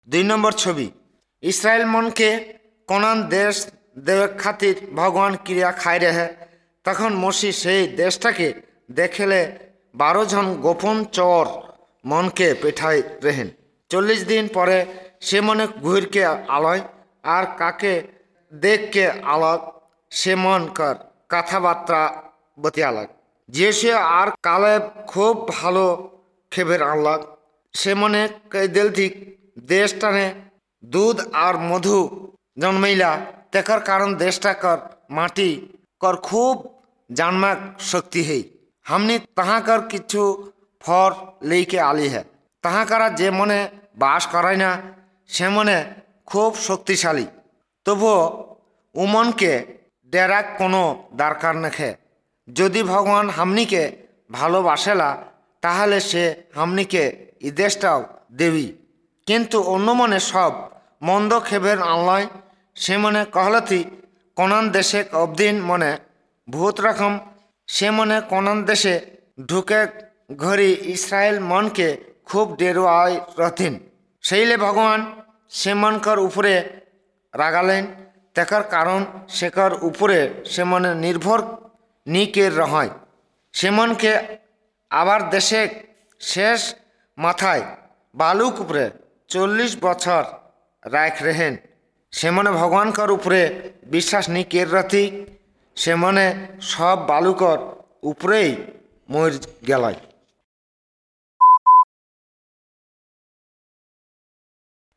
2 নম্বর ছবি, ইসরায়েল মনকে কোনান দেশ দেওয়ার খাতির ভগবান ক্রিয়া খাই রেহে। তখন মসি সেই দেশটাকে দেখলে 12 জন গোপন চোর মনকে পেঠাই রেহেন। 40 দিন পরে সে মনে ঘুরকে আলয় আর কাকে দেখকে আলাগ সে মন কর কথাবার্তা বতিয়ালাগ। যে আর কালেব খুব ভালো খেবের আনলাগ। সে মনে কৈদেল ঠিক দেশটানে দুধ আর মধু জন্মাইলা। তেকার কারণ দেশটা কর মাটি কর খুব জানমাক শক্তি হেই। हमनी तहाँ कर किछु फर लेके आली है। तहाँ करा जे मने बास कराय ना से मने खूब शक्तिशाली। तबुओ उमन के डेरा कोनो दरकार नखे। यदि भगवान हमनी के भालोबासेला ताहले से हमनी के ई देशटाओ देवी। किन्तु अन्य मने सब मंद खेबेर आनलय। से मने कहलथी कोनान देशे अबदिन मने भूत रकम। से मने कोनान देशे ढुके घड़ी इस्राएल मन के खूब डेरुआई रहथिन। सेइले भगवान से मनकर उपरे रागालेन। तेकर कारण सेकर उपरे से मने निर्भर नी के रहय। से मन के आबार देशे शेष माथाय बालुक उपरे 40 बछर राख रहेन। से मने भगवान कर उपरे विश्वास नी के रहती। से मने सब बालुकर उपरेई मर गेलाय।